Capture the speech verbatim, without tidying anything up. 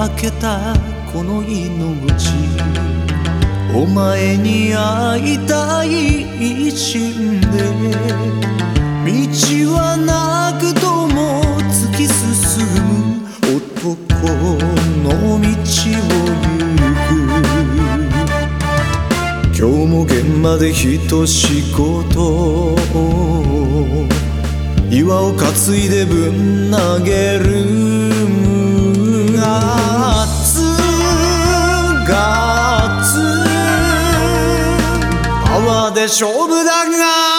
けたこの命、お前に会いたい一心で、道はなくとも突き進む男の道を行く。今日も現場でひと仕事、岩を担いでぶん投げる。ガッツガッツパワーで勝負だが